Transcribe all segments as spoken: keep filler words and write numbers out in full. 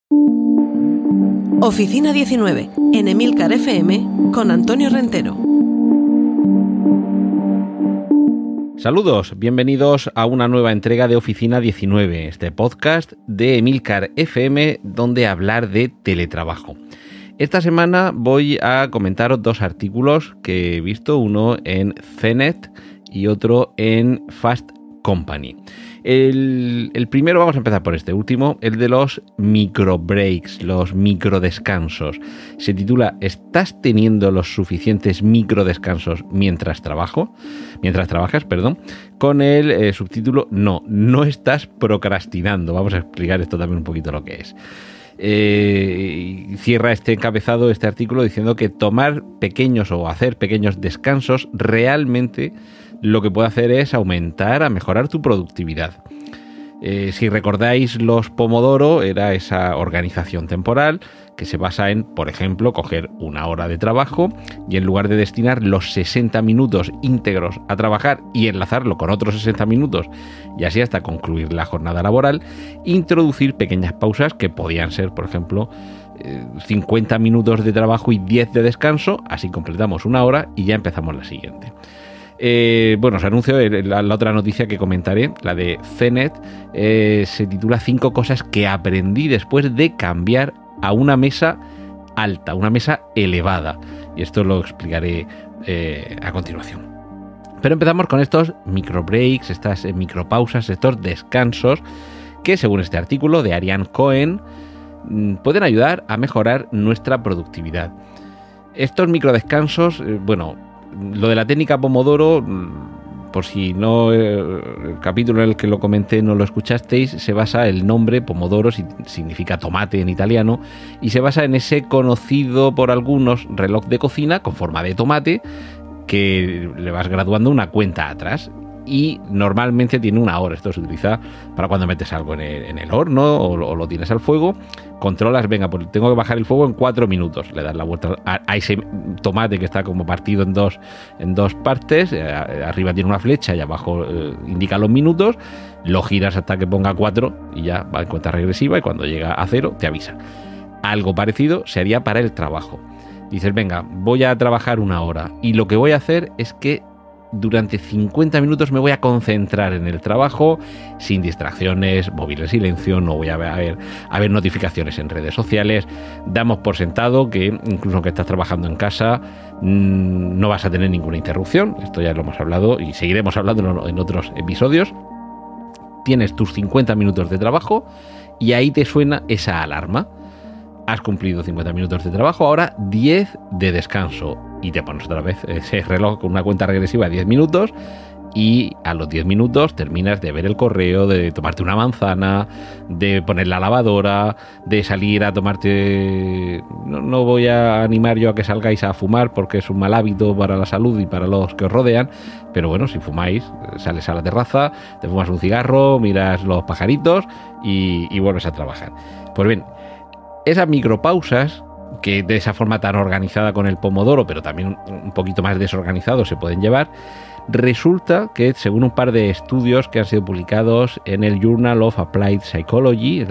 Oficina diecinueve, en Emilcar F M, con Antonio Rentero. Saludos, bienvenidos a una nueva entrega de Oficina diecinueve, este podcast de Emilcar F M, donde hablar de teletrabajo. Esta semana voy a comentaros dos artículos que he visto, uno en C net y otro en Fast Company. El, el primero, vamos a empezar por este último, el de los micro breaks, los micro descansos. Se titula ¿Estás teniendo los suficientes micro descansos mientras trabajo? Mientras trabajas, perdón, con el eh, subtítulo No, no estás procrastinando. Vamos a explicar esto también un poquito lo que es. Eh, cierra este encabezado, este artículo, diciendo que tomar pequeños o hacer pequeños descansos realmente lo que puede hacer es aumentar, a mejorar tu productividad. Eh, si recordáis, los Pomodoro era esa organización temporal que se basa en, por ejemplo, coger una hora de trabajo y en lugar de destinar los sesenta minutos íntegros a trabajar y enlazarlo con otros sesenta minutos y así hasta concluir la jornada laboral, introducir pequeñas pausas que podían ser, por ejemplo, eh, cincuenta minutos de trabajo y diez de descanso, así completamos una hora y ya empezamos la siguiente. Eh, bueno, os anuncio la, la otra noticia que comentaré, la de C net, eh, se titula cinco cosas que aprendí después de cambiar a una mesa alta, una mesa elevada. Y esto lo explicaré eh, a continuación. Pero empezamos con estos micro breaks, estas eh, micropausas, estos descansos que, según este artículo de Ariane Cohen, pueden ayudar a mejorar nuestra productividad. Estos microdescansos, eh, bueno, lo de la técnica Pomodoro, por si no el capítulo en el que lo comenté no lo escuchasteis, se basa el nombre Pomodoro, significa tomate en italiano, y se basa en ese conocido por algunos reloj de cocina con forma de tomate que le vas graduando una cuenta atrás. Y normalmente tiene una hora. Esto se utiliza para cuando metes algo en el, en el horno o lo, o lo tienes al fuego. Controlas, venga, pues tengo que bajar el fuego en cuatro minutos. Le das la vuelta a, a ese tomate que está como partido en dos, en dos partes. Eh, arriba tiene una flecha y abajo eh, indica los minutos. Lo giras hasta que ponga cuatro y ya va en cuenta regresiva. Y cuando llega a cero te avisa. Algo parecido se haría para el trabajo. Dices, venga, voy a trabajar una hora. Y lo que voy a hacer es que durante cincuenta minutos me voy a concentrar en el trabajo, sin distracciones, móvil en silencio, no voy a ver, a ver notificaciones en redes sociales. Damos por sentado que incluso aunque estás trabajando en casa, mmm, no vas a tener ninguna interrupción. Esto ya lo hemos hablado y seguiremos hablando en otros episodios. Tienes tus cincuenta minutos de trabajo y ahí te suena esa alarma. Has cumplido cincuenta minutos de trabajo, ahora diez de descanso. Y te pones otra vez ese reloj con una cuenta regresiva de diez minutos y a los diez minutos terminas de ver el correo, de tomarte una manzana, de poner la lavadora, de salir a tomarte... No, no voy a animar yo a que salgáis a fumar porque es un mal hábito para la salud y para los que os rodean, pero bueno, si fumáis, sales a la terraza, te fumas un cigarro, miras los pajaritos y, y vuelves a trabajar. Pues bien, esas micropausas que de esa forma tan organizada con el Pomodoro, pero también un poquito más desorganizado se pueden llevar, resulta que según un par de estudios que han sido publicados en el Journal of Applied Psychology,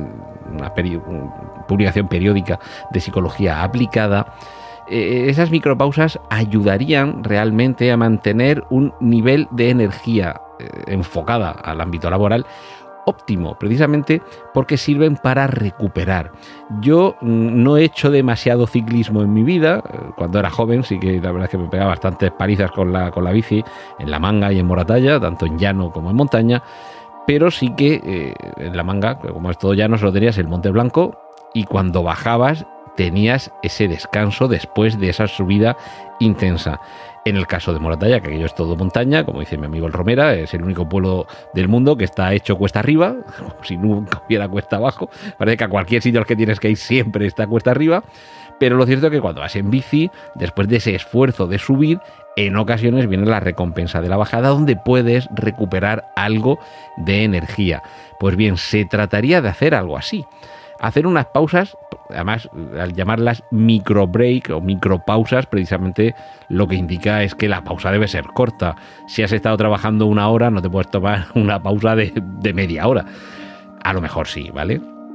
una peri- publicación periódica de psicología aplicada, eh, esas micropausas ayudarían realmente a mantener un nivel de energía eh, enfocada al ámbito laboral óptimo, precisamente porque sirven para recuperar. Yo no he hecho demasiado ciclismo en mi vida. Cuando era joven sí que la verdad es que me pegaba bastantes palizas con la, con la bici en La Manga y en Moratalla, tanto en llano como en montaña, pero sí que eh, en La Manga, como es todo llano, solo tenías el Monte Blanco y cuando bajabas tenías ese descanso después de esa subida intensa. En el caso de Moratalla, que aquello es todo montaña, como dice mi amigo el Romera, es el único pueblo del mundo que está hecho cuesta arriba, como si nunca hubiera cuesta abajo. Parece que a cualquier sitio al que tienes que ir siempre está cuesta arriba, pero lo cierto es que cuando vas en bici, después de ese esfuerzo de subir, en ocasiones viene la recompensa de la bajada, donde puedes recuperar algo de energía. Pues bien, se trataría de hacer algo así. Hacer unas pausas, además al llamarlas micro break o micropausas, precisamente lo que indica es que la pausa debe ser corta. Si has estado trabajando una hora, no te puedes tomar una pausa de, de media hora. A lo mejor sí, ¿vale?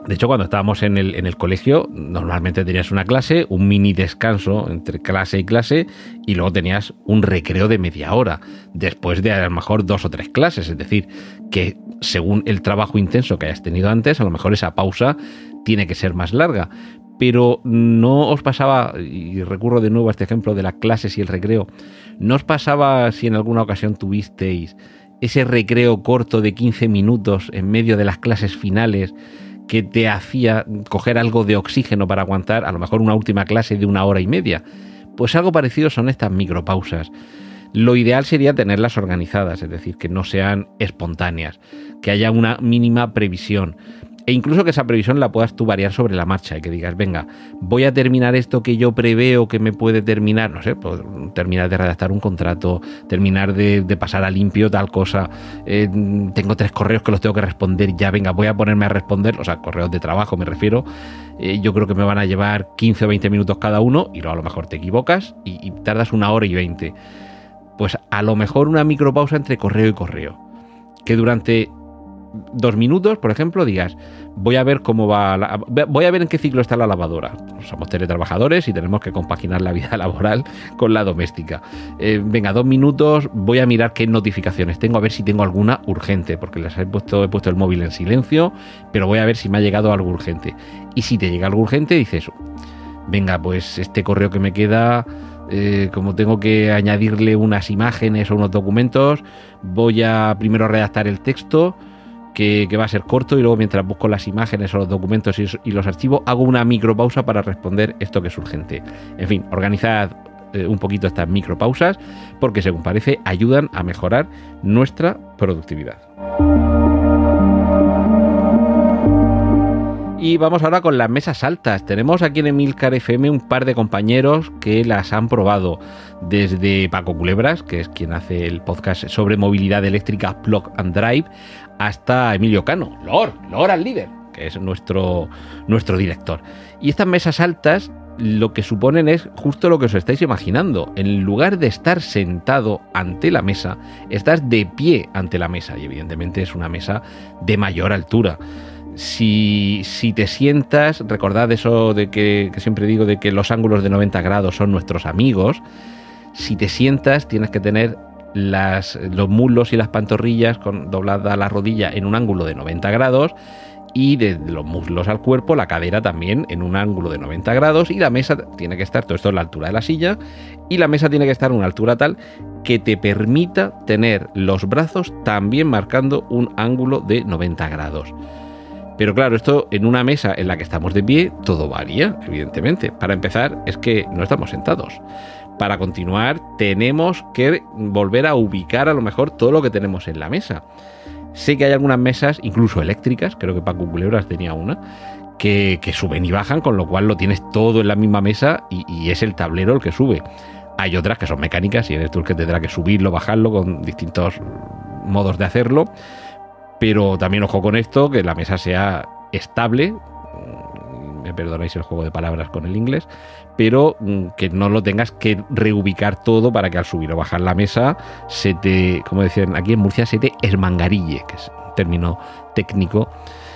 De hecho, cuando estábamos en el, en el colegio, normalmente tenías una clase, un mini descanso entre clase y clase, y luego tenías un recreo de media hora, después de a lo mejor dos o tres clases. Es decir, que según el trabajo intenso que hayas tenido antes, a lo mejor esa pausa tiene que ser más larga. Pero no os pasaba, y recurro de nuevo a este ejemplo de las clases y el recreo, ¿no os pasaba si en alguna ocasión tuvisteis ese recreo corto de quince minutos en medio de las clases finales que te hacía coger algo de oxígeno para aguantar a lo mejor una última clase de una hora y media? Pues algo parecido son estas micropausas. Lo ideal sería tenerlas organizadas, es decir, que no sean espontáneas, que haya una mínima previsión. E incluso que esa previsión la puedas tú variar sobre la marcha y que digas, venga, voy a terminar esto que yo preveo que me puede terminar, no sé, pues, terminar de redactar un contrato, terminar de, de pasar a limpio tal cosa, eh, tengo tres correos que los tengo que responder ya, venga, voy a ponerme a responder, o sea, correos de trabajo me refiero, eh, yo creo que me van a llevar quince o veinte minutos cada uno y luego a lo mejor te equivocas y, y tardas una hora y veinte. Pues a lo mejor una micropausa entre correo y correo, que durante dos minutos, por ejemplo, digas, voy a ver cómo va, la, voy a ver en qué ciclo está la lavadora. Somos teletrabajadores y tenemos que compaginar la vida laboral con la doméstica. Eh, venga, dos minutos, voy a mirar qué notificaciones tengo, a ver si tengo alguna urgente, porque les he puesto, he puesto el móvil en silencio, pero voy a ver si me ha llegado algo urgente. Y si te llega algo urgente, dices, venga, pues este correo que me queda, eh, como tengo que añadirle unas imágenes o unos documentos, voy a primero redactar el texto, Que, que va a ser corto, y luego mientras busco las imágenes o los documentos y, y los archivo, hago una micropausa para responder esto que es urgente. En fin, organizad eh, un poquito estas micropausas porque, según parece, ayudan a mejorar nuestra productividad. Y vamos ahora con las mesas altas. Tenemos aquí en Emilcar F M un par de compañeros que las han probado, desde Paco Culebras, que es quien hace el podcast sobre movilidad eléctrica Plug and Drive, hasta Emilio Cano, Lord, Lord al líder, que es nuestro, nuestro director. Y estas mesas altas lo que suponen es justo lo que os estáis imaginando. En lugar de estar sentado ante la mesa, estás de pie ante la mesa, y evidentemente es una mesa de mayor altura. Si, si te sientas, recordad eso de que, que siempre digo, de que los ángulos de noventa grados son nuestros amigos. Si te sientas, tienes que tener las, los muslos y las pantorrillas con doblada la rodilla en un ángulo de noventa grados, y de los muslos al cuerpo, la cadera también en un ángulo de noventa grados, y la mesa tiene que estar, todo esto es la altura de la silla, y la mesa tiene que estar a una altura tal que te permita tener los brazos también marcando un ángulo de noventa grados. Pero claro, esto en una mesa en la que estamos de pie, todo varía, evidentemente. Para empezar, es que no estamos sentados. Para continuar, tenemos que volver a ubicar a lo mejor todo lo que tenemos en la mesa. Sé que hay algunas mesas, incluso eléctricas, creo que Paco Culebras tenía una, que, que suben y bajan, con lo cual lo tienes todo en la misma mesa y, y es el tablero el que sube. Hay otras que son mecánicas y eres tú el que tendrá que subirlo, bajarlo, con distintos modos de hacerlo. Pero también ojo con esto, que la mesa sea estable, me perdonáis el juego de palabras con el inglés, pero que no lo tengas que reubicar todo para que al subir o bajar la mesa se te, como decían aquí en Murcia, se te esmangarille, que es un término técnico.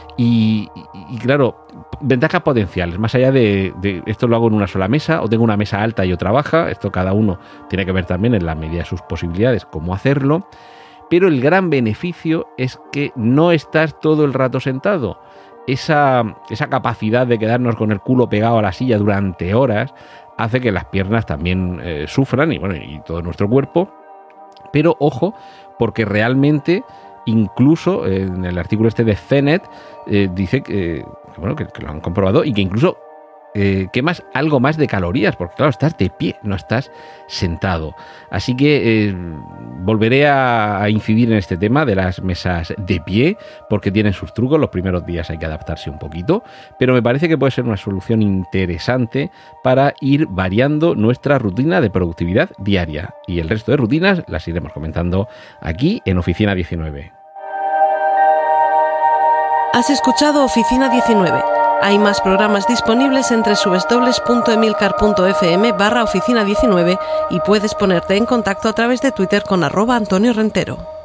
Y, y, y claro, ventajas potenciales, más allá de, de esto lo hago en una sola mesa, o tengo una mesa alta y otra baja, esto cada uno tiene que ver también en la medida de sus posibilidades cómo hacerlo. Pero el gran beneficio es que no estás todo el rato sentado. Esa, esa capacidad de quedarnos con el culo pegado a la silla durante horas hace que las piernas también eh, sufran, y bueno, y todo nuestro cuerpo. Pero ojo, porque realmente, incluso eh, en el artículo este de C N E T, eh, dice que, que, bueno, que, que lo han comprobado y que incluso Eh, quemas algo más de calorías, porque claro, estás de pie, no estás sentado. Así que eh, volveré a, a incidir en este tema de las mesas de pie, porque tienen sus trucos. Los primeros días hay que adaptarse un poquito, pero me parece que puede ser una solución interesante para ir variando nuestra rutina de productividad diaria, y el resto de rutinas las iremos comentando aquí en Oficina diecinueve. Has escuchado Oficina diecinueve. Hay más programas disponibles en doble u doble u doble u punto emilcar punto f m barra oficina diecinueve y puedes ponerte en contacto a través de Twitter con arroba Antonio Rentero.